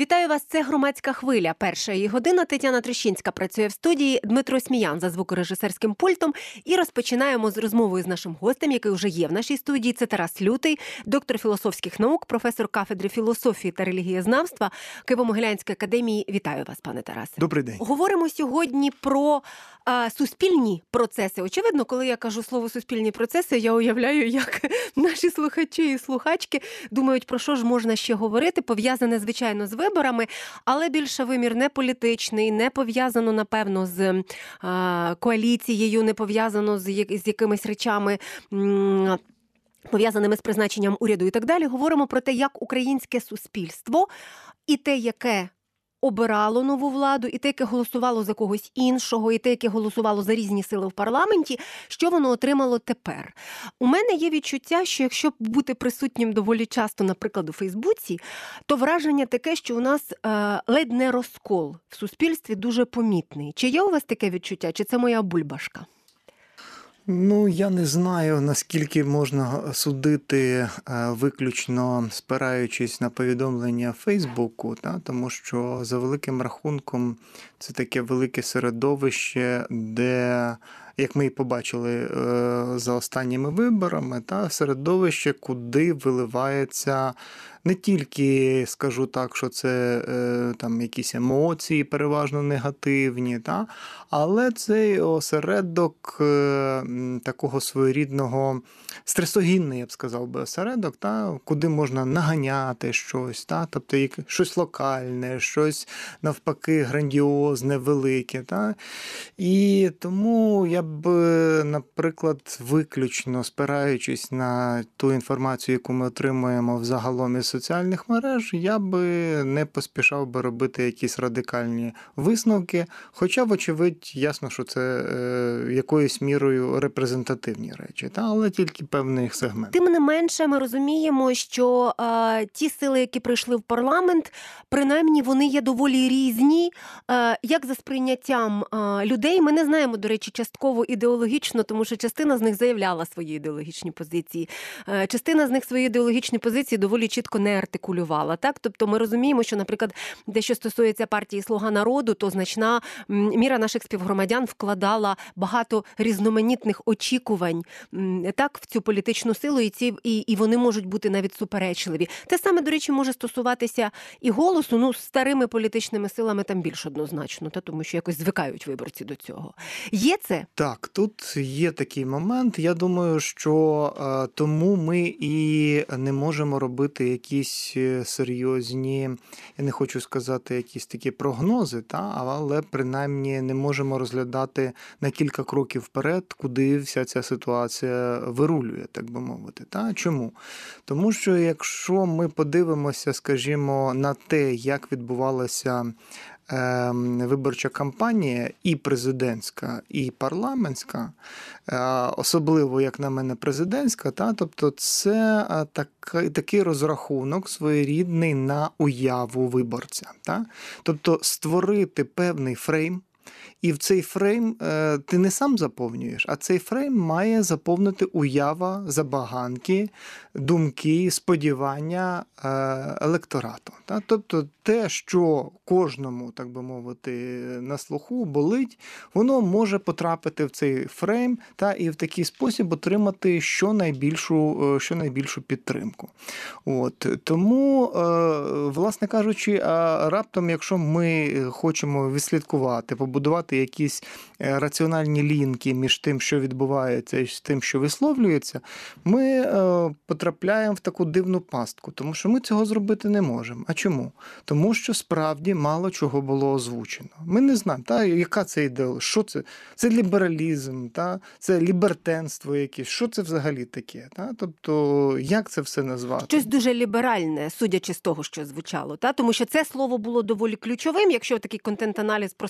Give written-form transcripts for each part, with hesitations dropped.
Вітаю вас, це «Громадська хвиля». Перша її година. Тетяна Трещинська працює в студії, Дмитро Сміян за звукорежисерським пультом. І розпочинаємо з розмовою з нашим гостем, який вже є в нашій студії. Це Тарас Лютий, доктор філософських наук, професор кафедри філософії та релігієзнавства Києво-Могилянської академії. Вітаю вас, пане Тарасе. Добрий день. Говоримо сьогодні про суспільні процеси. Очевидно, коли я кажу слово «суспільні процеси», я уявляю, як наші слухачі і слухачки думають, про що ж можна ще говорити, пов'язане, звичайно, з виборами, але більше вимір не політичний, не пов'язано, напевно, з коаліцією, не пов'язано з якимись речами, пов'язаними з призначенням уряду і так далі. Говоримо про те, як українське суспільство і те, яке обирало нову владу, і те, яке голосувало за когось іншого, і те, яке голосувало за різні сили в парламенті, що воно отримало тепер. У мене є відчуття, що якщо бути присутнім доволі часто, наприклад, у Фейсбуці, то враження таке, що у нас ледь не розкол в суспільстві дуже помітний. Чи є у вас таке відчуття, чи це моя бульбашка? Я не знаю, наскільки можна судити, виключно спираючись на повідомлення Фейсбуку, тому що за великим рахунком це таке велике середовище, де, як ми і побачили за останніми виборами, середовище, куди виливається не тільки, скажу так, що це там якісь емоції переважно негативні, але це осередок такого своєрідного стресогінний, я б сказав би, осередок, куди можна наганяти щось, тобто щось локальне, щось навпаки грандіозне, велике. І тому я б, наприклад, виключно спираючись на ту інформацію, яку ми отримуємо взагалом із соціальних мереж, я би не поспішав би робити якісь радикальні висновки, хоча, вочевидь, ясно, що це якоюсь мірою репрезентативні речі, але тільки певний сегмент. Тим не менше, ми розуміємо, що ті сили, які прийшли в парламент, принаймні вони є доволі різні, як за сприйняттям людей. Ми не знаємо, до речі, частково ідеологічно, тому що частина з них заявляла свої ідеологічні позиції. Частина з них свої ідеологічні позиції доволі чітко не артикулювала. Тобто ми розуміємо, що, наприклад, де що стосується партії «Слуга народу», то значна міра наших співгромадян вкладала багато різноманітних очікувань в цю політичну силу, і вони можуть бути навіть суперечливі. Те саме, до речі, може стосуватися і «Голосу», з старими політичними силами там більш однозначно, тому що якось звикають виборці до цього. Є це? Так, тут є такий момент. Я думаю, що тому ми і не можемо робити якісь серйозні, я не хочу сказати якісь такі прогнози, але принаймні не можемо розглядати на кілька кроків вперед, куди вся ця ситуація вирулює, так би мовити. Чому? Тому що якщо ми подивимося, скажімо, на те, як відбувалася виборча кампанія і президентська, і парламентська, особливо, як на мене, президентська, тобто це такий розрахунок своєрідний на уяву виборця. Тобто створити певний фрейм, і в цей фрейм ти не сам заповнюєш, а цей фрейм має заповнити уява, забаганки, думки, сподівання електорату. Тобто те, що кожному, так би мовити, на слуху болить, воно може потрапити в цей фрейм і в такий спосіб отримати щонайбільшу підтримку. Тому, власне кажучи, раптом, якщо ми хочемо відслідкувати, побудувати якісь раціональні лінки між тим, що відбувається, і тим, що висловлюється, ми потрапляємо в таку дивну пастку, тому що ми цього зробити не можемо. А чому? Тому що справді мало чого було озвучено. Ми не знаємо, яка це ідея, що це? Це лібералізм, це лібертенство якесь, що це взагалі таке? Тобто, як це все назвати? Щось дуже ліберальне, судячи з того, що звучало. Тому що це слово було доволі ключовим, якщо такий контент-аналіз простий, поверховий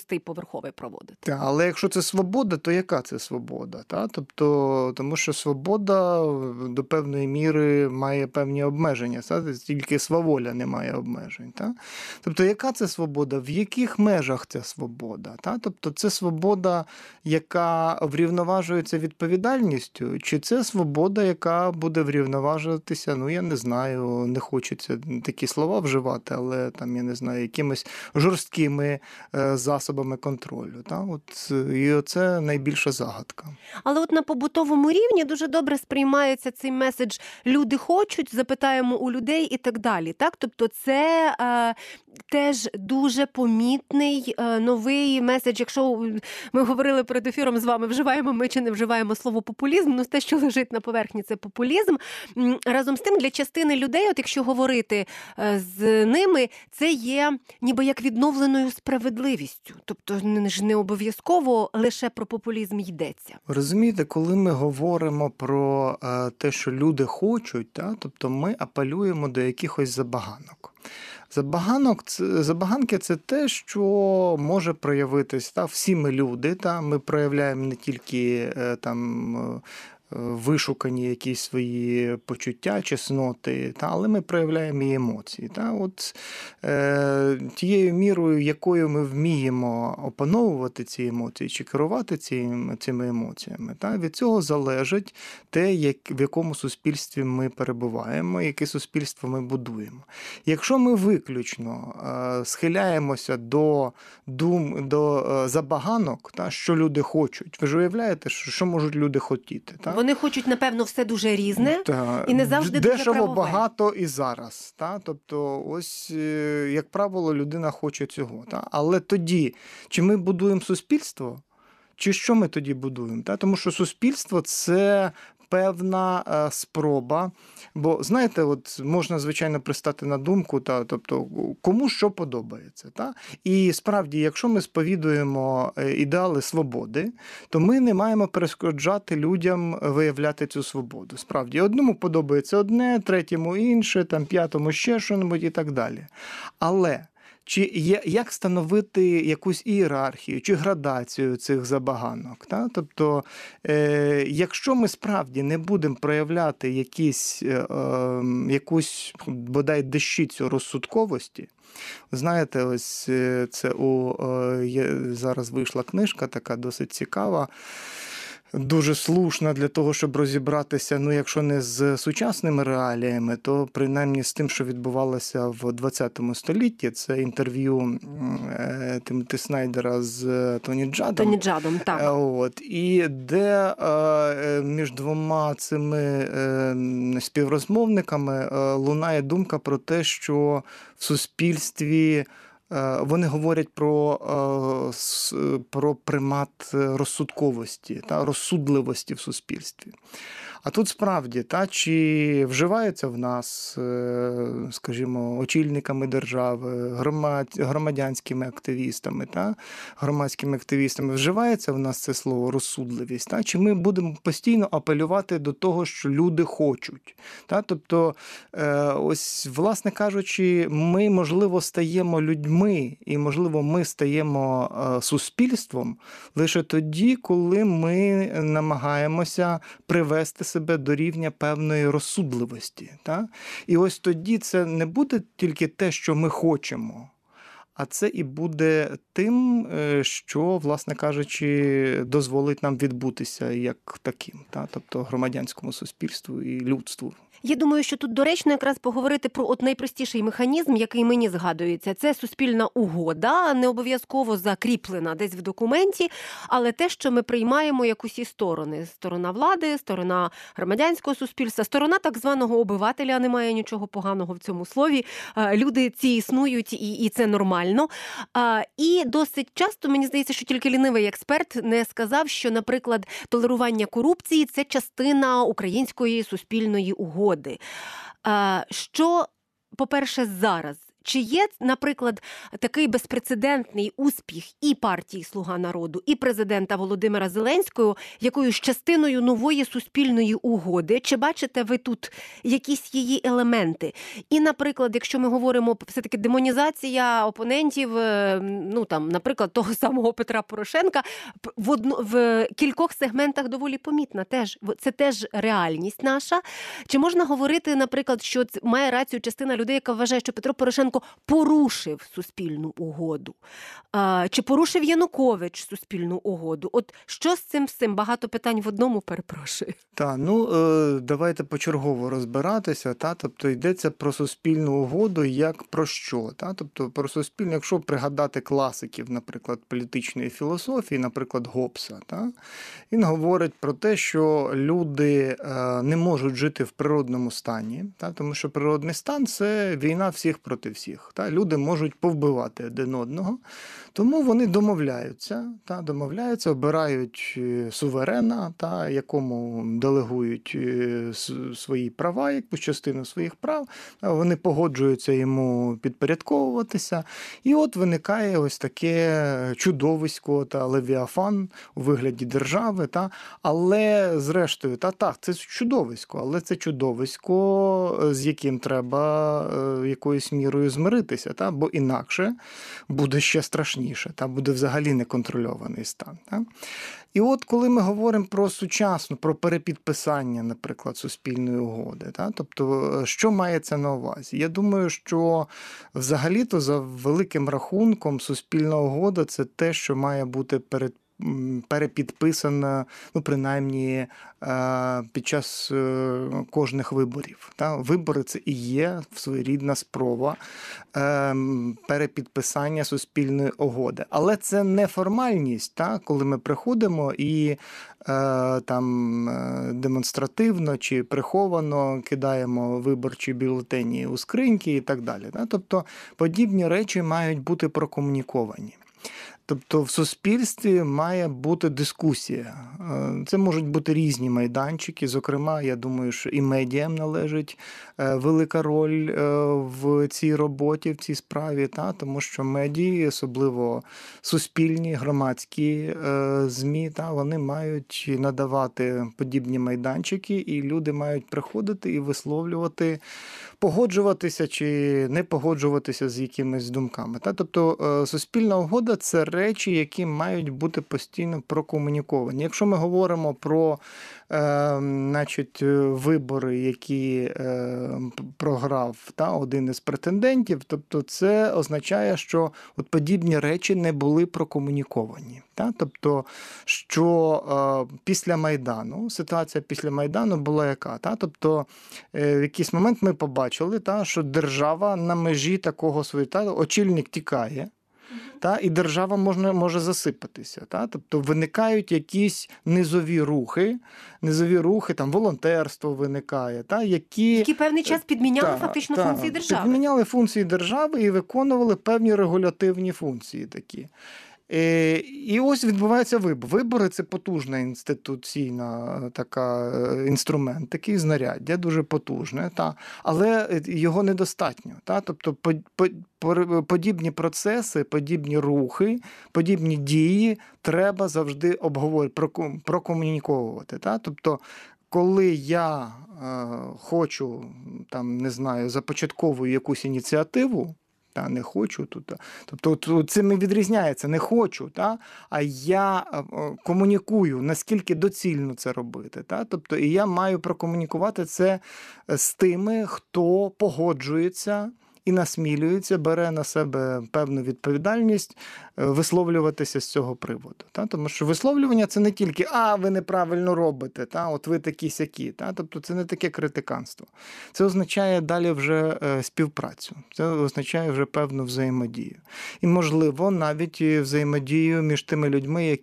вибуховий проводити. Та, але якщо це свобода, то яка це свобода? Та? Тобто, тому що свобода до певної міри має певні обмеження, та? Тільки сваволя не має обмежень. Та? Тобто, яка це свобода? В яких межах ця свобода? Та? Тобто, це свобода, яка врівноважується відповідальністю, чи це свобода, яка буде врівноважуватися, ну, я не знаю, не хочеться такі слова вживати, але там, я не знаю, якимись жорсткими засобами контролю. Та? І оце найбільша загадка. Але от на побутовому рівні дуже добре сприймається цей меседж «люди хочуть, запитаємо у людей» і так далі. Так? Тобто це теж дуже помітний новий меседж. Якщо ми говорили перед ефіром з вами, вживаємо ми чи не вживаємо слово популізм, ну те, що лежить на поверхні, це популізм. Разом з тим, для частини людей, от якщо говорити з ними, це є ніби як відновленою справедливістю. Тобто ж не обов'язково лише про популізм йдеться. Розумієте, коли ми говоримо про те, що люди хочуть, та, тобто ми апелюємо до якихось забаганок. Забаганки – це те, що може проявитись. Та, всі ми люди, та, ми проявляємо не тільки там вишукані якісь свої почуття, чесноти, та, але ми проявляємо і емоції. Та. От, тією мірою, якою ми вміємо опановувати ці емоції чи керувати цими емоціями, та, від цього залежить те, в якому суспільстві ми перебуваємо, яке суспільство ми будуємо. Якщо ми виключно схиляємося до забаганок, та, що люди хочуть, ви ж уявляєте, що можуть люди хотіти? Та? Вони хочуть, напевно, все дуже різне і не завжди дуже дешево, правове. багато і зараз. Та? Тобто, ось, як правило, людина хоче цього. Та? Але тоді, чи ми будуємо суспільство, чи що ми тоді будуємо? Та? Тому що суспільство – це певна спроба. Бо, знаєте, от можна, звичайно, пристати на думку, тобто, кому що подобається. Та? І справді, якщо ми сповідуємо ідеали свободи, то ми не маємо перешкоджати людям виявляти цю свободу. Справді, одному подобається одне, третьому інше, там, п'ятому ще що-небудь і так далі. Але як встановити якусь ієрархію чи градацію цих забаганок? Та? Тобто, якщо ми справді не будемо проявляти якусь, бодай, дещицю розсудковості, знаєте, ось це зараз вийшла книжка така досить цікава, дуже слушна для того, щоб розібратися, ну, якщо не з сучасними реаліями, то принаймні з тим, що відбувалося в 20 столітті. Це інтерв'ю Тімоті Снайдера з Тоні Джадом. Так. От, і де між двома цими співрозмовниками лунає думка про те, що в суспільстві вони говорять про примат розсудковості, та, розсудливості в суспільстві. А тут справді, та, чи вживається в нас, скажімо, очільниками держави, громадянськими активістами, та, громадськими активістами, вживається в нас це слово розсудливість, та, чи ми будемо постійно апелювати до того, що люди хочуть. Та, тобто, ось, власне кажучи, ми, можливо, стаємо людьми і, можливо, ми стаємо суспільством лише тоді, коли ми намагаємося привести себе до рівня певної розсудливості. Та? І ось тоді це не буде тільки те, що ми хочемо, а це і буде тим, що, власне кажучи, дозволить нам відбутися як таким, та? Тобто громадянському суспільству і людству. Я думаю, що тут доречно якраз поговорити про от найпростіший механізм, який мені згадується. Це суспільна угода, не обов'язково закріплена десь в документі, але те, що ми приймаємо як усі сторони. Сторона влади, сторона громадянського суспільства, сторона так званого обивателя, немає нічого поганого в цьому слові. Люди ці існують, і це нормально. І досить часто, мені здається, що тільки лінивий експерт не сказав, що, наприклад, толерування корупції – це частина української суспільної угоди. Що, по-перше, зараз Чи є, наприклад, такий безпрецедентний успіх і партії «Слуга народу», і президента Володимира Зеленського якоюсь частиною нової суспільної угоди? Чи бачите ви тут якісь її елементи? І, наприклад, якщо ми говоримо все-таки демонізація опонентів, ну там, наприклад, того самого Петра Порошенка, в кількох сегментах доволі помітна теж. Це теж реальність наша. Чи можна говорити, наприклад, що має рацію частина людей, яка вважає, що Петро Порошенко порушив суспільну угоду? Чи порушив Янукович суспільну угоду? От що з цим? Багато питань в одному, перепрошую. Так, давайте почергово розбиратися. Тобто йдеться про суспільну угоду як про що? Тобто про суспільну, якщо пригадати класиків, наприклад, політичної філософії, наприклад, Гоббса, він говорить про те, що люди не можуть жити в природному стані, тому що природний стан – це війна всіх проти всіх. Люди можуть повбивати один одного, тому вони домовляються, обирають суверена, якому делегують свої права, якусь частину своїх прав, вони погоджуються йому підпорядковуватися, і от виникає ось таке чудовисько, левіафан у вигляді держави, але зрештою, це чудовисько, але це чудовисько, з яким треба якоюсь мірою змиритися, бо інакше буде ще страшніше, буде взагалі неконтрольований стан. І от коли ми говоримо про сучасну, про перепідписання, наприклад, суспільної угоди, тобто що мається на увазі? Я думаю, що взагалі-то за великим рахунком суспільна угода – це те, що має бути перепідписана, принаймні, під час кожних виборів. Вибори – це і є своєрідна спроба перепідписання суспільної угоди. Але це не формальність, коли ми приходимо і демонстративно чи приховано кидаємо виборчі бюлетені у скриньки і так далі. Тобто подібні речі мають бути прокомуніковані. Тобто в суспільстві має бути дискусія. Це можуть бути різні майданчики. Зокрема, я думаю, що і медіям належить велика роль в цій роботі, в цій справі, тому що медії, особливо суспільні, громадські ЗМІ, вони мають надавати подібні майданчики, і люди мають приходити і висловлювати, погоджуватися чи не погоджуватися з якимись думками. Тобто суспільна угода – це речі, які мають бути постійно прокомуніковані. Якщо ми говоримо про вибори, які програв один із претендентів, тобто це означає, що от подібні речі не були прокомуніковані. Тобто, що після Майдану, ситуація після Майдану була яка? Тобто, в якийсь момент ми побачили, що держава на межі такого очільник тікає, і держава може засипатися. Тобто виникають якісь низові рухи, волонтерство виникає, які певний час підміняли фактично функції держави. Підміняли функції держави і виконували певні регулятивні функції такі. І ось відбувається вибор. Вибори – це потужна інституційна інструмент, такий знаряддя, дуже потужне, але його недостатньо. Тобто подібні процеси, подібні рухи, подібні дії треба завжди прокомуніковувати. Цколи я хочу, започатковую якусь ініціативу, не хочу тут. Тобто цим і відрізняється. Не хочу, а я комунікую, наскільки доцільно це робити. Тобто і я маю прокомунікувати це з тими, хто погоджується і насмілюється, бере на себе певну відповідальність висловлюватися з цього приводу. Тому що висловлювання – це не тільки ви неправильно робите, от ви такі-сякі. Тобто це не таке критиканство. Це означає далі вже співпрацю. Це означає вже певну взаємодію. І, можливо, навіть взаємодію між тими людьми,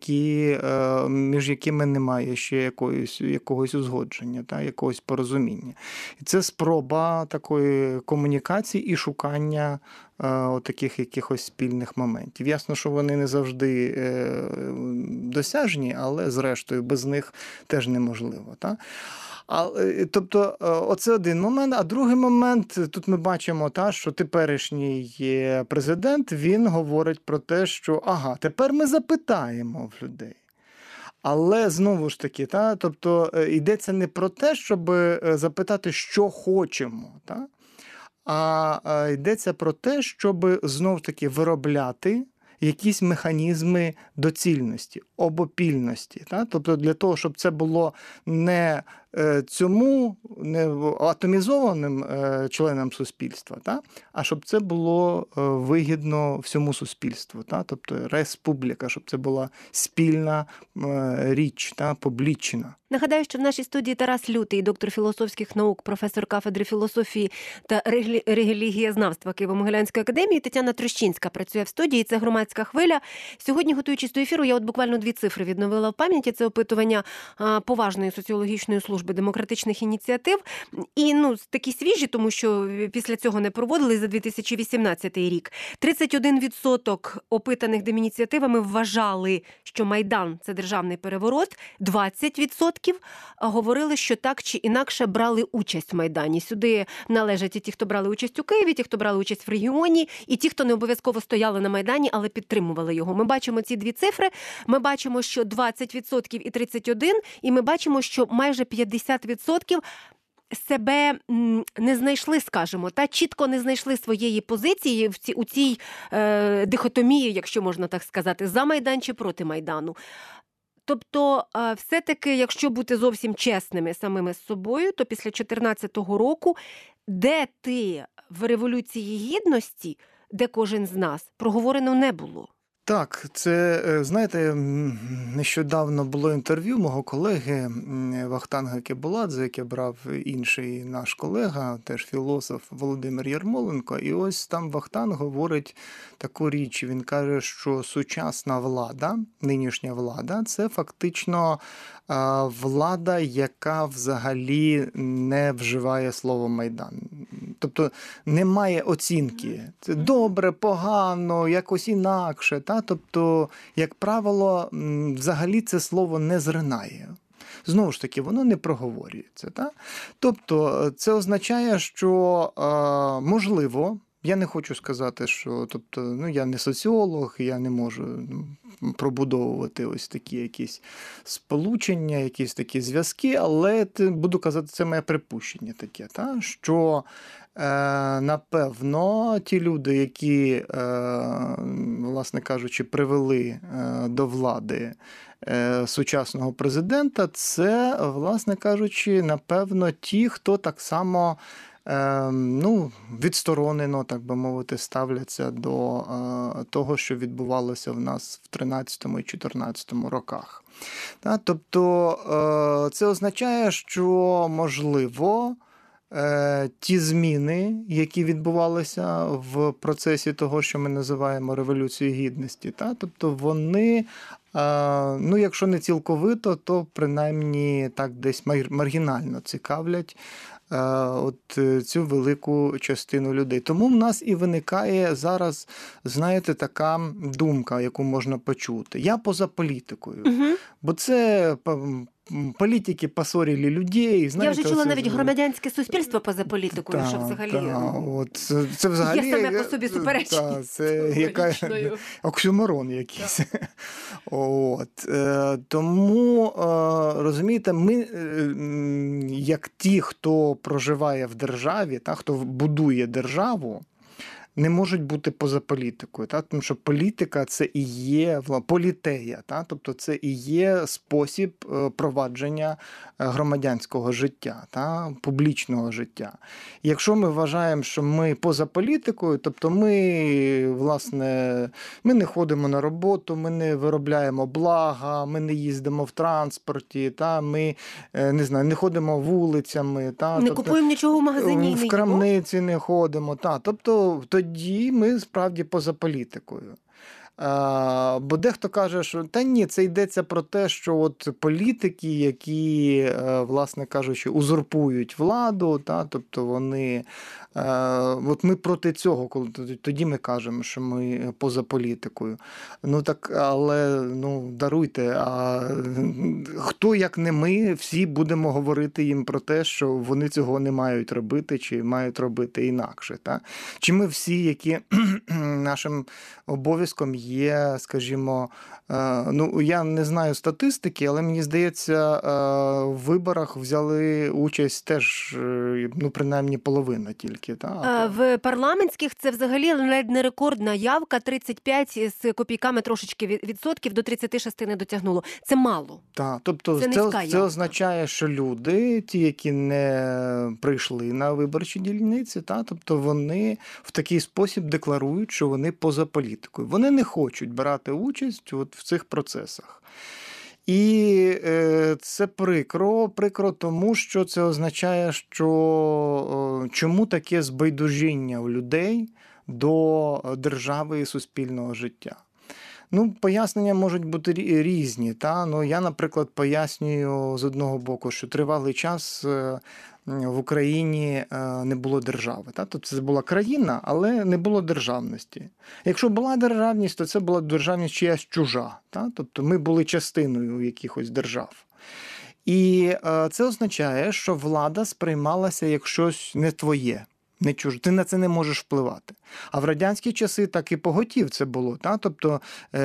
між якими немає ще якогось узгодження, якогось порозуміння. І це спроба такої комунікації і шукання таких якихось спільних моментів. Ясно, що вони не завжди досяжні, але зрештою без них теж неможливо. Тобто, оце один момент. А другий момент, тут ми бачимо, що теперішній президент, він говорить про те, що тепер ми запитаємо в людей. Але знову ж таки, тобто йдеться не про те, щоб запитати, що хочемо, а йдеться про те, щоб знов таки виробляти якісь механізми доцільності, обопільності. Тобто для того, щоб це було не не атомізованим членам суспільства, а щоб це було вигідно всьому суспільству. Тобто республіка, щоб це була спільна річ, публічна. Нагадаю, що в нашій студії Тарас Лютий, доктор філософських наук, професор кафедри філософії та релігієзнавства Києво-Могилянської академії, Тетяна Трощинська працює в студії, це «Громадська хвиля». Сьогодні, готуючись до ефіру, я буквально 2 цифри відновила в пам'яті. Це опитування поважної соціологічної служби демократичних ініціатив. І такі свіжі, тому що після цього не проводили, за 2018 рік. 31% опитаних демініціативами вважали, що Майдан – це державний переворот, 20% говорили, що так чи інакше брали участь в Майдані. Сюди належать і ті, хто брали участь у Києві, ті, хто брали участь в регіоні, і ті, хто не обов'язково стояли на Майдані, але підтримували його. Ми бачимо ці 2 цифри, ми бачимо, що 20% і 31%, і ми бачимо, що майже 50% себе не знайшли, скажімо, чітко не знайшли своєї позиції у цій дихотомії, якщо можна так сказати, за Майдан чи проти Майдану. Тобто, все-таки, якщо бути зовсім чесними самими з собою, то після 2014 року, де ти в Революції Гідності, де кожен з нас, проговорено не було. Так, це, знаєте, нещодавно було інтерв'ю мого колеги Вахтанга Кебуладзе, яке брав інший наш колега, теж філософ Володимир Ярмоленко, і ось там Вахтанг говорить таку річ, він каже, що сучасна влада, нинішня влада, це фактично влада, яка взагалі не вживає слово «Майдан». Тобто немає оцінки. Це добре, погано, якось інакше. Тобто, як правило, взагалі це слово не зринає. Знову ж таки, воно не проговорюється. Тобто, це означає, що можливо, я не хочу сказати, що я не соціолог, я не можу пробудовувати ось такі якісь сполучення, якісь такі зв'язки, але буду казати, це моє припущення таке, що напевно ті люди, які, власне кажучи, привели до влади сучасного президента, це, власне кажучи, напевно, ті, хто так само відсторонено, так би мовити, ставляться до того, що відбувалося в нас в 13-му і 14-му роках. Тобто це означає, що, можливо, ті зміни, які відбувалися в процесі того, що ми називаємо Революцією Гідності, тобто вони, якщо не цілковито, то принаймні так десь маргінально цікавлять цю велику частину людей. Тому в нас і виникає зараз, знаєте, така думка, яку можна почути. Я поза політикою. Бо це політики поссорили людей. Знаєте, я вже чула навіть громадянське суспільство поза політикою, що взагалі це взагалі є саме по собі суперечність. Це якась оксюморон якийсь. Тому, розумієте, ми, як ті, хто проживає в державі, хто будує державу, не можуть бути поза політикою, тому що політика – це і є політея, тобто це і є спосіб провадження громадянського життя, публічного життя. Якщо ми вважаємо, що ми поза політикою, тобто ми, власне, ми не ходимо на роботу, ми не виробляємо блага, ми не їздимо в транспорті, ми, не знаю, не ходимо вулицями. Не купуємо нічого в магазині. В крамниці не ходимо. Тобто тоді ми справді поза політикою. Бо дехто каже, що та ні, це йдеться про те, що от політики, які, власне кажучи, узурпують владу, тобто вони, от ми проти цього, коли тоді ми кажемо, що ми поза політикою. Ну так, але даруйте, а хто, як не ми, всі будемо говорити їм про те, що вони цього не мають робити, чи мають робити інакше. Чи ми всі, які нашим обов'язком є, скажімо, я не знаю статистики, але мені здається, в виборах взяли участь теж, принаймні половина тільки. В парламентських це взагалі ледь не рекордна явка, 35 з копійками трошечки відсотків, до 36 не дотягнуло. Це мало. Так, тобто це означає, що люди, ті, які не прийшли на виборчі дільниці, тобто вони в такий спосіб декларують, що вони поза політикою. Вони не хочуть брати участь от в цих процесах. І це прикро тому, що це означає, що чому таке збайдужіння у людей до держави і суспільного життя. Пояснення можуть бути різні. Я, наприклад, пояснюю з одного боку, що тривалий час в Україні не було держави. Тобто це була країна, але не було державності. Якщо була державність, то це була державність чиясь чужа. Тобто ми були частиною якихось держав. І це означає, що влада сприймалася як щось не твоє. Не чуже. Ти на це не можеш впливати. А в радянські часи так і поготів це було. Тобто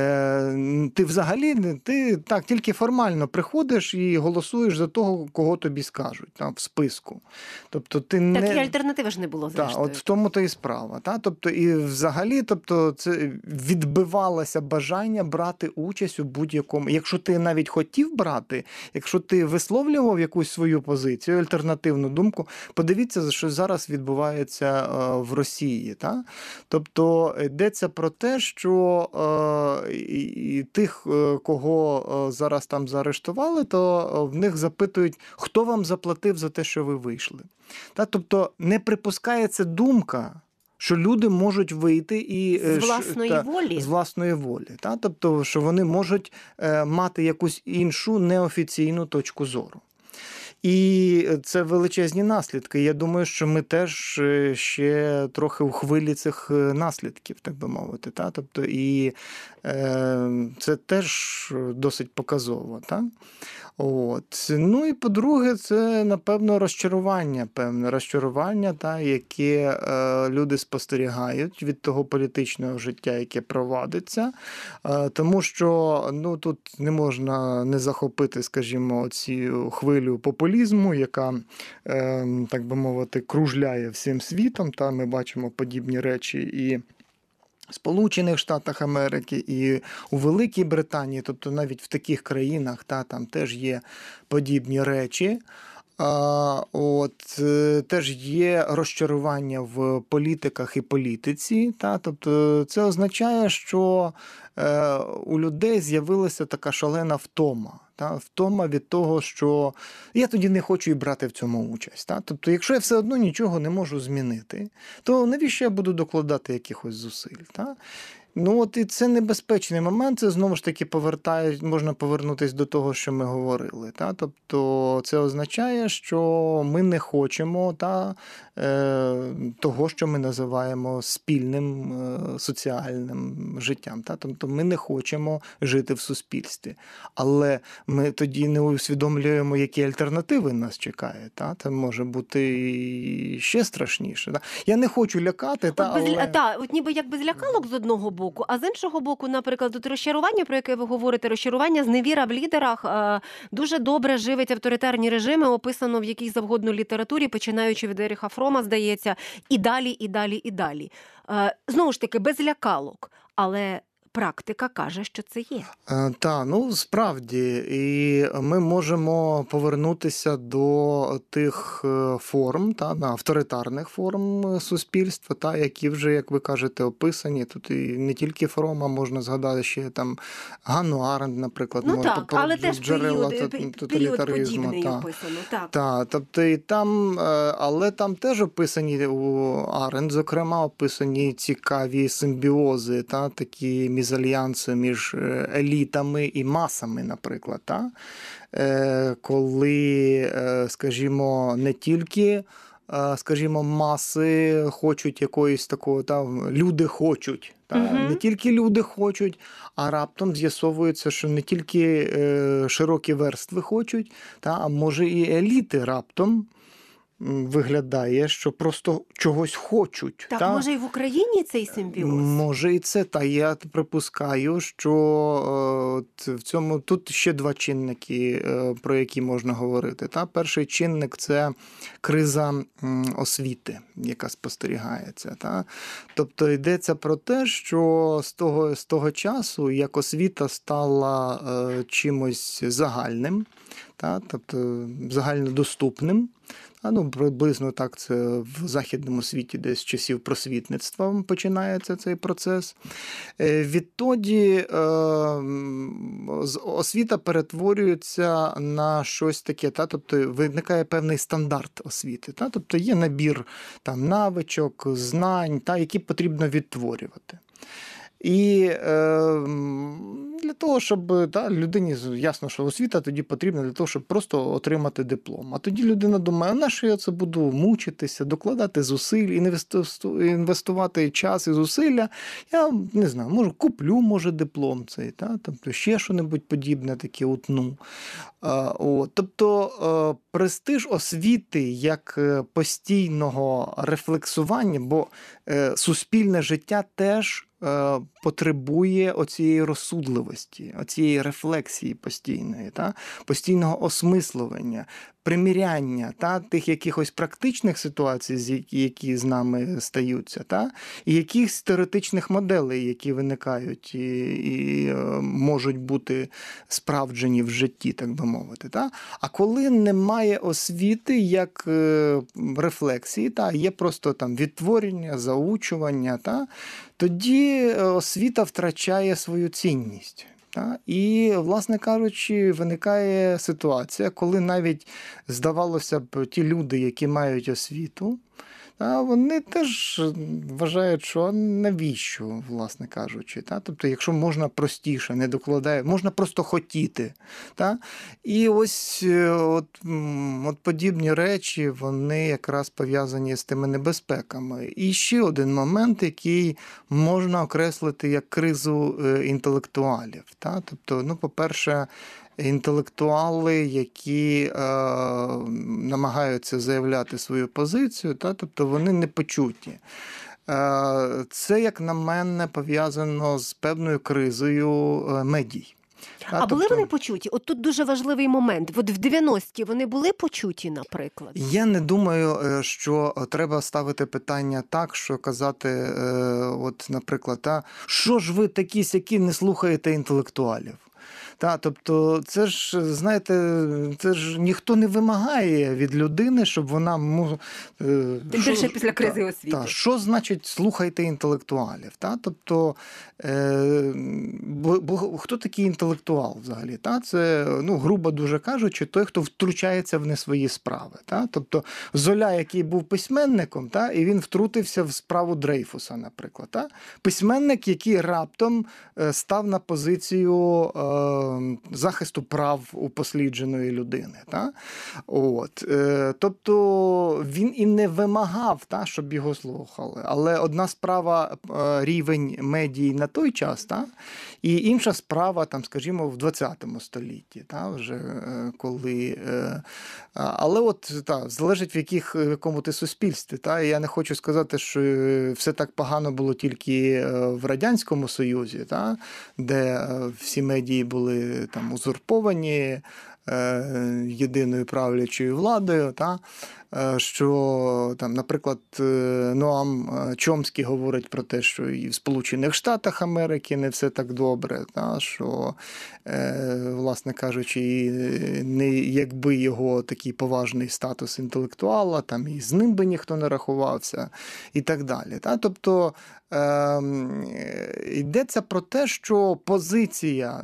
ти взагалі так тільки формально приходиш і голосуєш за того, кого тобі скажуть в списку. Тобто ти так і альтернативи ж не було, зрештою. От в тому то і справа. Тобто і взагалі це відбивалося бажання брати участь у будь-якому. Якщо ти навіть хотів брати, якщо ти висловлював якусь свою позицію, альтернативну думку, подивіться, що зараз відбувається в Росії. Тобто йдеться про те, що і тих, кого зараз там заарештували, то в них запитують, хто вам заплатив за те, що ви вийшли. Тобто не припускається думка, що люди можуть вийти і з власної волі. Тобто, що вони можуть мати якусь іншу неофіційну точку зору. І це величезні наслідки. Я думаю, що ми теж ще трохи у хвилі цих наслідків, так би мовити. Тобто, і це теж досить показово. І по-друге, це, напевно, певне розчарування, яке люди спостерігають від того політичного життя, яке провадиться. Тому що тут не можна не захопити, скажімо, цю хвилю популізму, яка, так би мовити, кружляє всім світом. Ми бачимо подібні речі і в Сполучених Штатах Америки, і у Великій Британії, тобто навіть в таких країнах, там теж є подібні речі. Теж є розчарування в політиках і політиці. Тобто це означає, що у людей з'явилася така шалена втома. Втома від того, що я тоді не хочу і брати в цьому участь. Тобто, якщо я все одно нічого не можу змінити, то навіщо я буду докладати якихось зусиль? І це небезпечний момент, це знову ж таки можна повернутися до того, що ми говорили. Тобто це означає, що ми не хочемо того, що ми називаємо спільним соціальним життям. Тобто ми не хочемо жити в суспільстві. Але ми тоді не усвідомлюємо, які альтернативи нас чекають. Це може бути і ще страшніше. Я не хочу лякати. Ніби як без лякалок з одного боку, а з іншого боку, наприклад, розчарування, про яке ви говорите, розчарування, зневіра в лідерах дуже добре живить авторитарні режими, описано в якій завгодно літературі, починаючи від Еріха Фрома, здається, і далі, і далі, і далі. Знову ж таки, без лякалок, але практика каже, що це є. Справді. І ми можемо повернутися до тих форм, авторитарних форм суспільства, які вже, як ви кажете, описані. Тут і не тільки Фрома, можна згадати ще Ганну Аренд, наприклад, але теж джерела тоталітаризму. Подібний описано. Тобто і там, але там теж описані у Аренд, зокрема, описані цікаві симбіози, такі мізальянсу між елітами і масами, наприклад. Та? Коли, скажімо, не тільки скажімо, маси хочуть якоїсь такого, там, люди хочуть. Не тільки люди хочуть, а раптом з'ясовується, що не тільки широкі верстви хочуть, а може і еліти раптом виглядає, що просто чогось хочуть. Так, може і в Україні цей симбіоз? Може і це. Та я припускаю, що в цьому тут ще два чинники, про які можна говорити. Перший чинник – це криза освіти, яка спостерігається. Тобто йдеться про те, що з того часу, як освіта стала чимось загальним, тобто загальнодоступним, приблизно так це в західному світі десь з часів просвітництва починається цей процес. Відтоді освіта перетворюється на щось таке, тобто виникає певний стандарт освіти. Тобто є набір навичок, знань, які потрібно відтворювати. І для того, щоб людині ясно, що освіта тоді потрібна для того, щоб просто отримати диплом. А тоді людина думає, а на що я це буду мучитися, докладати зусиль, інвестувати час і зусилля. Я не знаю, куплю диплом цей, тобто ще що-небудь подібне таке утну. Тобто престиж освіти як постійного рефлексування, бо суспільне життя теж потребує оцієї розсудливості, оцієї рефлексії постійної, постійного осмислення, приміряння тих якихось практичних ситуацій, які з нами стаються, і якихось теоретичних моделей, які виникають і можуть бути справджені в житті, так би мовити. А коли немає освіти як рефлексії, є просто відтворення, заучування, тоді освіта втрачає свою цінність. І, власне кажучи, виникає ситуація, коли навіть, здавалося б, ті люди, які мають освіту, вони теж вважають, що навіщо, власне кажучи. Тобто, якщо можна простіше, не докладає, можна просто хотіти. І ось от подібні речі, вони якраз пов'язані з тими небезпеками. І ще один момент, який можна окреслити як кризу інтелектуалів. Тобто, по-перше, інтелектуали, які намагаються заявляти свою позицію, тобто вони не почуті. Це, як на мене, пов'язано з певною кризою медій. А були вони почуті? От тут дуже важливий момент. От в 90-ті вони були почуті, наприклад? Я не думаю, що треба ставити питання так, що казати, наприклад, що ж ви такі-сякі не слухаєте інтелектуалів? Тобто це ж, знаєте, це ж ніхто не вимагає від людини, щоб вона... Тим більше після кризи освіти. Що значить слухайте інтелектуалів? Тобто, бо хто такий інтелектуал взагалі? Це, грубо дуже кажучи, той, хто втручається в не свої справи. Тобто Золя, який був письменником, і він втрутився в справу Дрейфуса, наприклад. Письменник, який раптом став на позицію захисту прав упослідженої людини. Тобто він і не вимагав, щоб його слухали. Але одна справа рівень медій на той час, і інша справа, скажімо, в 20 столітті, вже коли... Але залежить в якому ти суспільстві. І я не хочу сказати, що все так погано було тільки в Радянському Союзі, де всі медії були узурповані єдиною правлячою владою, що, наприклад, Ноам Чомський говорить про те, що і в Сполучених Штатах Америки не все так добре, що, власне кажучи, не якби його такий поважний статус інтелектуала, і з ним би ніхто не рахувався, і так далі. Тобто, йдеться про те, що позиція,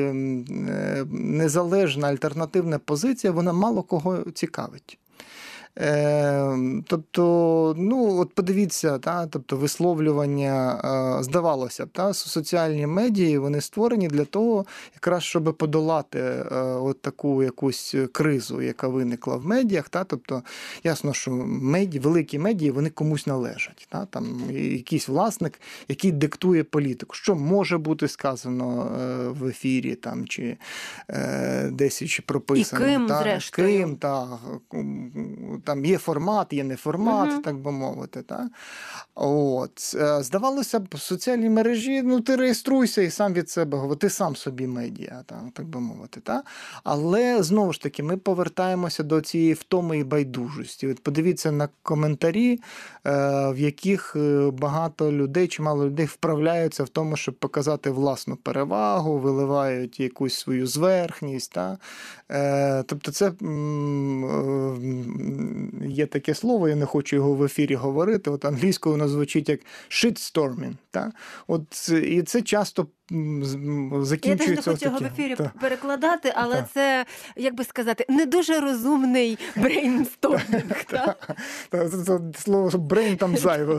незалежна альтернативна позиція, вона мало кого цікавить. Тобто, ну, от подивіться, тобто висловлювання, здавалося б, соціальні медії, вони створені для того, якраз, щоб подолати от таку якусь кризу, яка виникла в медіях. Тобто, ясно, що великі медії, вони комусь належать. Там якийсь власник, який диктує політику. Що може бути сказано в ефірі, там, чи десь прописано. І ким, зрештою. Ким, там є формат, є не формат, так би мовити. От. Здавалося б, соціальні мережі, ну ти реєструйся і сам від себе говори, ти сам собі медіа, так би мовити. Але, знову ж таки, ми повертаємося до цієї втоми і байдужості. От подивіться на коментарі, в яких багато людей, чимало людей вправляються в тому, щоб показати власну перевагу, виливають якусь свою зверхність. Тобто це є таке слово, я не хочу його в ефірі говорити, от англійською воно звучить як shitstorming. От, і це часто закінчується. Я теж не хочу його в ефірі перекладати, але це, як би сказати, не дуже розумний брейнстормінг. Це слово брейн там зайве.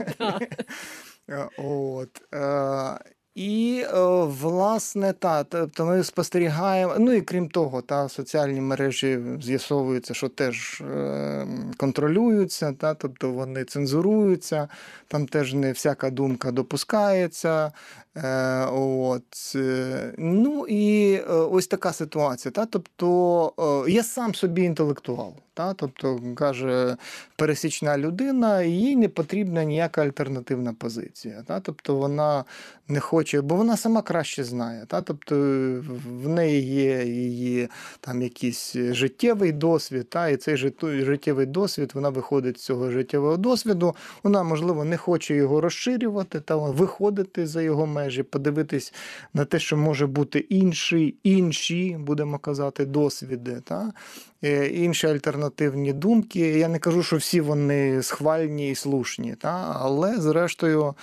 От. І, власне, тобто ми спостерігаємо, ну і крім того, соціальні мережі з'ясовується, що теж контролюються, тобто вони цензуруються, там теж не всяка думка допускається. От. Ну і ось така ситуація. Тобто я сам собі інтелектуал. Тобто, каже пересічна людина, їй не потрібна ніяка альтернативна позиція. Тобто вона не хоче, бо вона сама краще знає. Тобто в неї є її там якийсь життєвий досвід, і цей життєвий досвід, вона виходить з цього життєвого досвіду, вона, можливо, не хоче його розширювати, виходити за його межі, подивитись на те, що може бути інші, будемо казати, досвіди, інші альтернативні думки. Я не кажу, що всі вони схвальні і слушні, але, зрештою,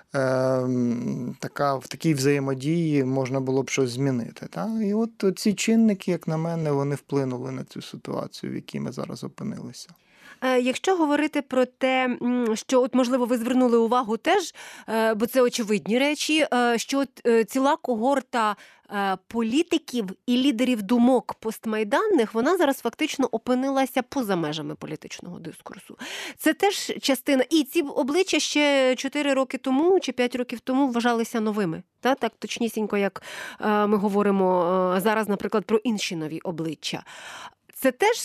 в такій взаємодії можна було б щось змінити. І от ці чинники, як на мене, вони вплинули на цю ситуацію, в якій ми зараз опинилися. Якщо говорити про те, що, от, можливо, ви звернули увагу теж, бо це очевидні речі, що ціла когорта політиків і лідерів думок постмайданних, вона зараз фактично опинилася поза межами політичного дискурсу. Це теж частина. І ці обличчя ще 4 роки тому чи 5 років тому вважалися новими. Так точнісінько, як ми говоримо зараз, наприклад, про інші нові обличчя. Це теж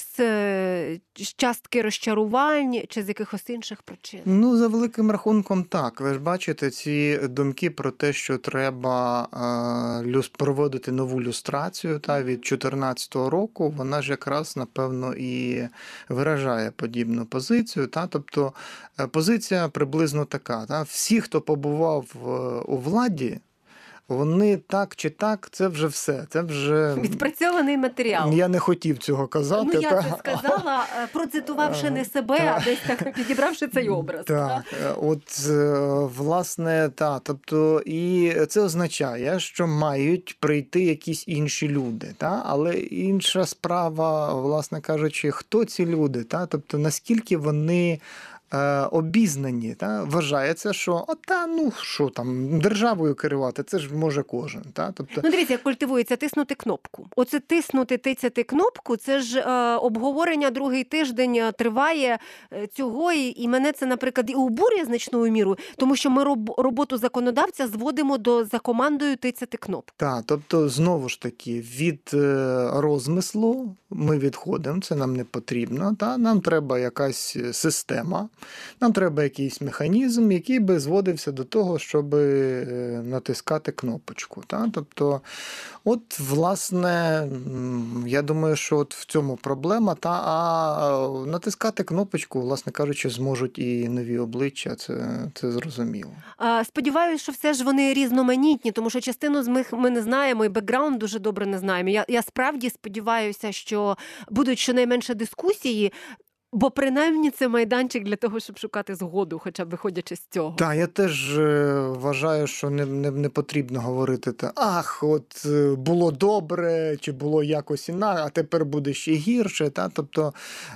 з частки розчарувань чи з якихось інших причин? Ну, за великим рахунком, так. Ви ж бачите, ці думки про те, що треба проводити нову люстрацію від 2014 року, вона ж якраз, напевно, і виражає подібну позицію. Тобто позиція приблизно така. Всі, хто побував у владі, вони так чи так, це вже все. Це вже відпрацьований матеріал. Я не хотів цього казати. Ну, я це сказала, процитувавши не себе, а десь так підібравши цей образ. Так, от, власне, тобто, і це означає, що мають прийти якісь інші люди. Але інша справа, власне кажучи, хто ці люди? Тобто, наскільки вони обізнані, вважається, що що там, державою керувати, це ж може кожен. Тобто... Ну, дивіться, як культивується тиснути кнопку. Оце тицяти кнопку, це ж обговорення другий тиждень триває цього, і мене це, наприклад, і обурює значною мірою, тому що ми роботу законодавця зводимо за командою тицяти кнопку. Так, тобто, знову ж таки, від розмислу ми відходимо, це нам не потрібно, нам треба якась система, нам треба якийсь механізм, який би зводився до того, щоб натискати кнопочку. Тобто, от, власне, я думаю, що от в цьому проблема, а натискати кнопочку, власне кажучи, зможуть і нові обличчя, це зрозуміло. Сподіваюся, що все ж вони різноманітні, тому що частину з них ми не знаємо, і бекграунд дуже добре не знаємо. Я справді сподіваюся, що будуть щонайменше дискусії. Бо принаймні це майданчик для того, щоб шукати згоду, хоча б виходячи з цього. Так, я теж вважаю, що не потрібно говорити, от було добре, чи було якось інакше, а тепер буде ще гірше. Тобто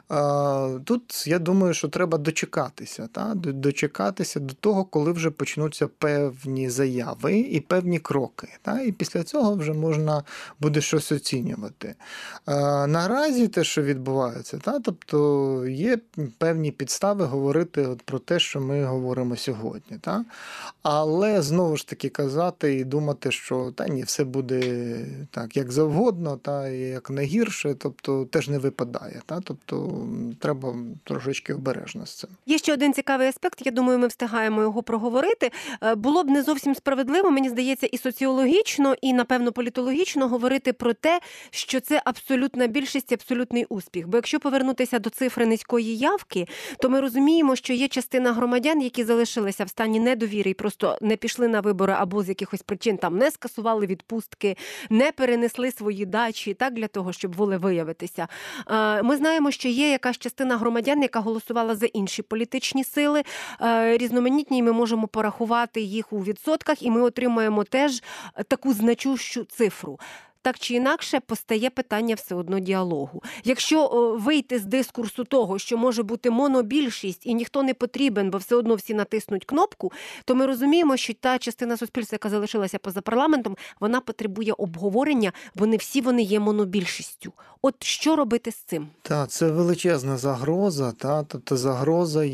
тут, я думаю, що треба дочекатися. Дочекатися до того, коли вже почнуться певні заяви і певні кроки. І після цього вже можна буде щось оцінювати. Наразі те, що відбувається, тобто є певні підстави говорити про те, що ми говоримо сьогодні. Але знову ж таки казати і думати, що все буде так, як завгодно, і як найгірше, тобто теж не випадає. Тобто треба трошечки обережно з цим. Є ще один цікавий аспект, я думаю, ми встигаємо його проговорити. Було б не зовсім справедливо, мені здається, і соціологічно, і, напевно, політологічно говорити про те, що це абсолютна більшість, абсолютний успіх. Бо якщо повернутися до цифри низької явки, то ми розуміємо, що є частина громадян, які залишилися в стані недовіри і просто не пішли на вибори або з якихось причин не скасували відпустки, не перенесли свої дачі для того, щоб волевиявитися. Ми знаємо, що є якась частина громадян, яка голосувала за інші політичні сили, різноманітні, і ми можемо порахувати їх у відсотках, і ми отримаємо теж таку значущу цифру. Так чи інакше, постає питання все одно діалогу. Якщо вийти з дискурсу того, що може бути монобільшість і ніхто не потрібен, бо все одно всі натиснуть кнопку, то ми розуміємо, що та частина суспільства, яка залишилася поза парламентом, вона потребує обговорення, бо не всі вони є монобільшістю. От що робити з цим? Це величезна загроза, тобто загроза,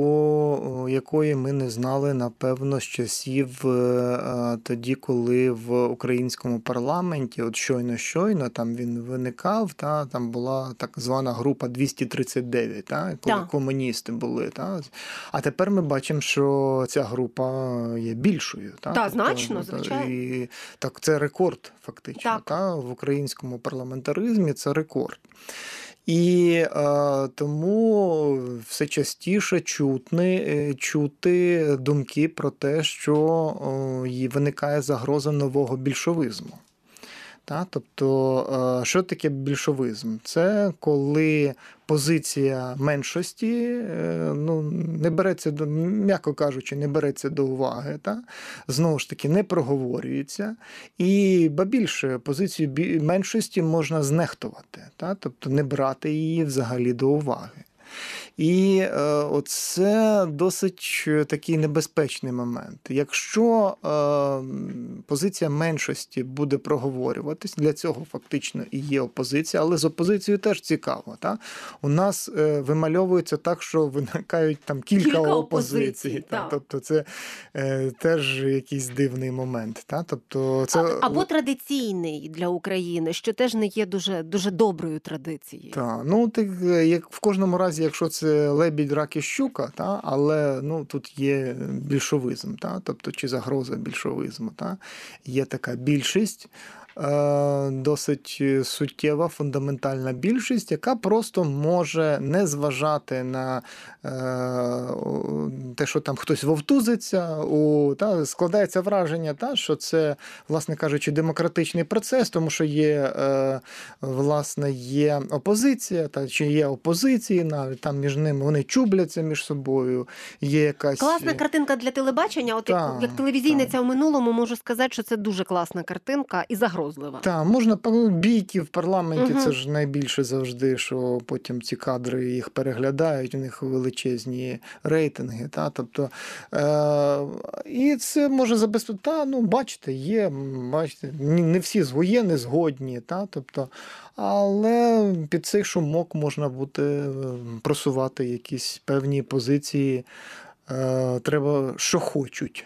якої ми не знали, напевно, з часів тоді, коли в українському парламенті, щойно там він виникав, там була так звана група 239, коли комуністи були. А тепер ми бачимо, що ця група є більшою. Тобто, значно, звичайно. І, це рекорд, фактично. В українському парламентаризмі це рекорд. І тому все частіше чути думки про те, що виникає загроза нового більшовизму. Тобто, що таке більшовизм? Це коли позиція меншості не береться, м'яко кажучи, не береться до уваги, знову ж таки не проговорюється, і ба більше позицію меншості можна знехтувати, тобто не брати її взагалі до уваги. І оце досить такий небезпечний момент. Якщо позиція меншості буде проговорюватись, для цього фактично і є опозиція, але з опозицією теж цікаво. У нас вимальовується так, що виникають кілька опозицій. Тобто це теж якийсь дивний момент. Тобто це... Або традиційний для України, що теж не є дуже, дуже доброю традицією. Як в кожному разі, якщо це лебідь, рак і щука, але тут є більшовизм, тобто чи загроза більшовизму. Є така більшість, досить суттєва, фундаментальна більшість, яка просто може не зважати на те, що там хтось вовтузиться, складається враження, що це, власне кажучи, демократичний процес, тому що є опозиція, чи є опозиції, навіть там між ними вони чубляться між собою. Є якась... Класна картинка для телебачення. Як телевізійниця в минулому можу сказати, що це дуже класна картинка і загрозлива. Можна бійки в парламенті, це ж найбільше завжди, що потім ці кадри їх переглядають, у них величезні рейтинги. Тобто, і це може забезпечити, бачите, не всі не згодні, тобто, але під цей шумок можна буде просувати якісь певні позиції, треба, що хочуть.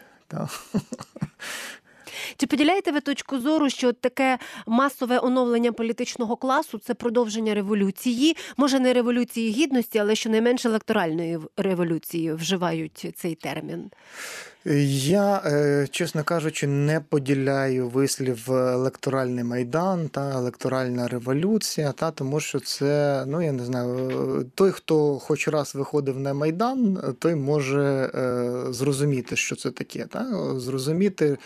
Чи поділяєте ви точку зору, що таке масове оновлення політичного класу – це продовження революції, може не революції гідності, але щонайменше електоральної революції, вживають цей термін? Я, чесно кажучи, не поділяю вислів електоральний майдан та електоральна революція, тому що це, я не знаю, той, хто хоч раз виходив на майдан, той може зрозуміти, що це таке, зрозуміти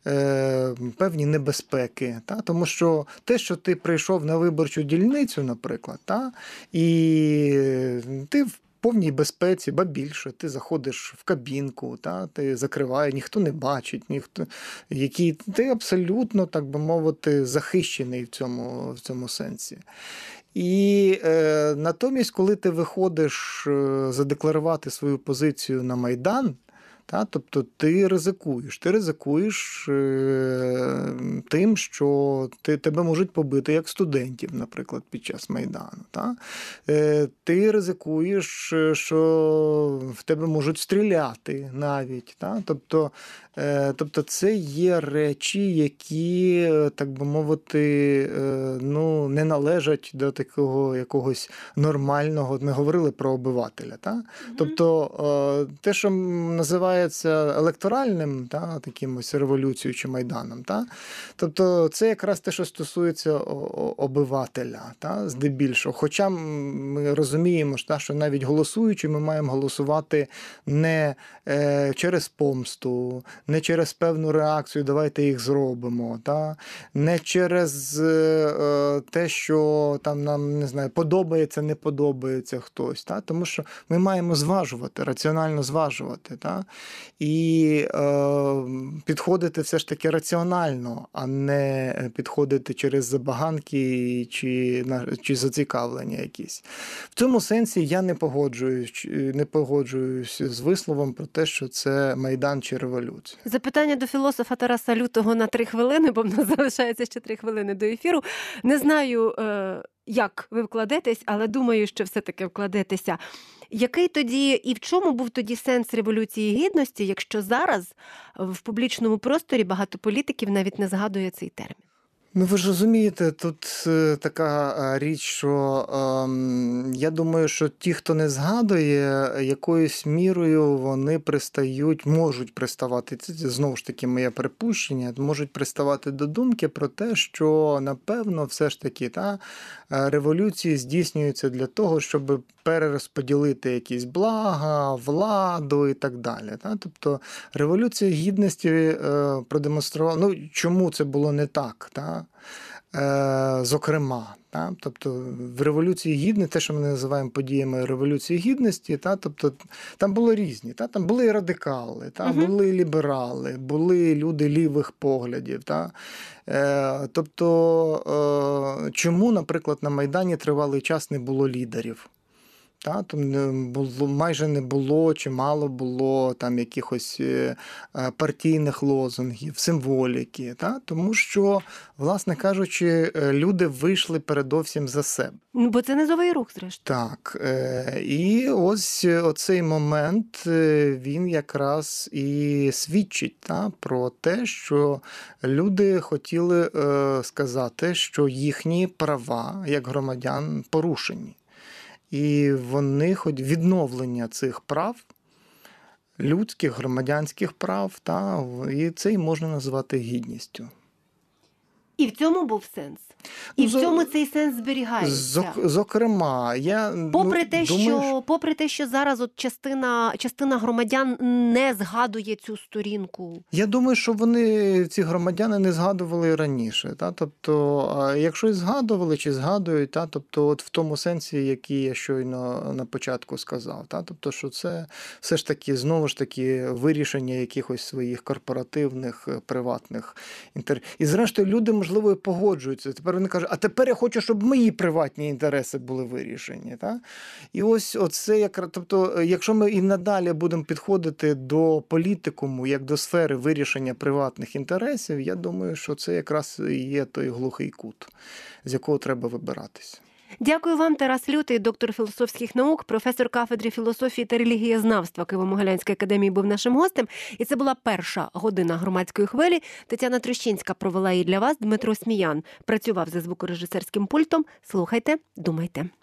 певні небезпеки, тому що те, що ти прийшов на виборчу дільницю, наприклад, і ти в повній безпеці, ба більше, ти заходиш в кабінку, ти закриваєш, ніхто не бачить, ти абсолютно, так би мовити, захищений в цьому сенсі. І натомість, коли ти виходиш задекларувати свою позицію на Майдан, тобто ти ризикуєш тим, що тебе можуть побити як студентів, наприклад, під час Майдану. Ти ризикуєш, що в тебе можуть стріляти навіть. Тобто це є речі, які, так би мовити, не належать до такого якогось нормального, ми говорили про обивателя. Тобто те, що називається електоральним, таким ось революцією чи майданом, тобто це якраз те, що стосується обивателя, здебільшого. Хоча ми розуміємо, що навіть голосуючи, ми маємо голосувати не через помсту, не через певну реакцію, давайте їх зробимо, не через те, що там нам, не знаю, подобається, не подобається хтось, тому що ми маємо зважувати, раціонально зважувати, і підходити все ж таки раціонально, а не підходити через забаганки чи зацікавлення якісь. В цьому сенсі я не погоджуюсь з висловом про те, що це Майдан чи революція. Запитання до філософа Тараса Лютого на 3 хвилини, бо в нас залишається ще 3 хвилини до ефіру. Не знаю, як ви вкладетесь, але думаю, що все-таки вкладетеся. Який тоді і в чому був тоді сенс Революції Гідності, якщо зараз в публічному просторі багато політиків навіть не згадує цей термін? Ви ж розумієте, тут така річ, що я думаю, що ті, хто не згадує, якоюсь мірою вони можуть приставати, це знову ж таки моє припущення, можуть приставати до думки про те, що, напевно, все ж таки революції здійснюються для того, щоб перерозподілити якісь блага, владу і так далі. Тобто Революція Гідності продемонструвала, чому це було не так, зокрема. Тобто в Революції Гідності, те, що ми називаємо подіями Революції Гідності, тобто там було різні. Там були і радикали, були і ліберали, були люди лівих поглядів. Тобто чому, наприклад, на Майдані тривалий час не було лідерів? Майже не було чи мало було там якихось партійних лозунгів, символіки. Тому що, власне кажучи, люди вийшли передовсім за себе. Бо це низовий рух, зрештою. Так. І ось оцей момент, він якраз і свідчить про те, що люди хотіли сказати, що їхні права як громадян порушені. І вони відновлення цих прав, людських, громадянських прав, і це й можна назвати гідністю. І в цьому був сенс? І в цьому цей сенс зберігається? Зокрема, Попри те, що зараз от частина громадян не згадує цю сторінку. Я думаю, що ці громадяни не згадували і раніше. Тобто, якщо і згадували чи згадують, тобто от в тому сенсі, який я щойно на початку сказав. Тобто, що це все ж таки, знову ж таки, вирішення якихось своїх корпоративних, приватних інтересів. І зрештою, люди, можливо, і погоджуються. Тепер вони кажуть, а тепер я хочу, щоб мої приватні інтереси були вирішені. І ось оце, тобто, якщо ми і надалі будемо підходити до політикуму, як до сфери вирішення приватних інтересів, я думаю, що це якраз і є той глухий кут, з якого треба вибиратися. Дякую вам, Тарас Лютий, доктор філософських наук, професор кафедри філософії та релігієзнавства Києво-Могилянської академії був нашим гостем. І це була перша година громадської хвилі. Тетяна Трощинська провела її для вас. Дмитро Сміян працював за звукорежисерським пультом. Слухайте, думайте.